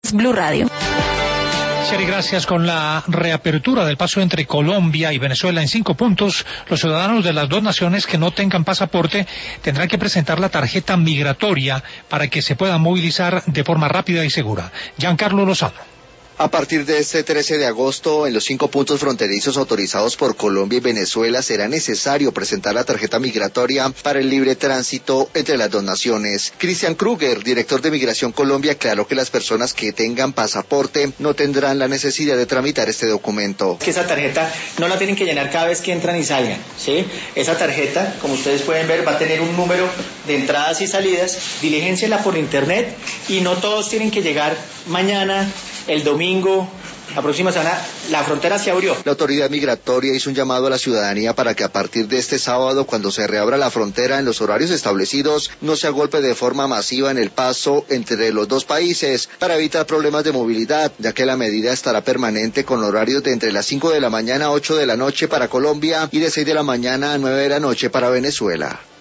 Blue Radio. Sherry, gracias. Con la reapertura del paso entre Colombia y Venezuela en 5 puntos, los ciudadanos de las dos naciones que no tengan pasaporte tendrán que presentar la tarjeta migratoria para que se puedan movilizar de forma rápida y segura. Giancarlo Lozano. A partir de este 13 de agosto, en los 5 puntos fronterizos autorizados por Colombia y Venezuela, será necesario presentar la tarjeta migratoria para el libre tránsito entre las dos naciones. Cristian Kruger, director de Migración Colombia, aclaró que las personas que tengan pasaporte no tendrán la necesidad de tramitar este documento. Que esa tarjeta no la tienen que llenar cada vez que entran y salgan, ¿sí? Esa tarjeta, como ustedes pueden ver, va a tener un número de entradas y salidas. Dilígensela por internet y no todos tienen que llegar mañana, el domingo, la próxima semana. La frontera se abrió. La autoridad migratoria hizo un llamado a la ciudadanía para que a partir de este sábado, cuando se reabra la frontera en los horarios establecidos, no se agolpe de forma masiva en el paso entre los dos países para evitar problemas de movilidad, ya que la medida estará permanente con horarios de entre las 5 de la mañana a 8 de la noche para Colombia y de 6 de la mañana a 9 de la noche para Venezuela.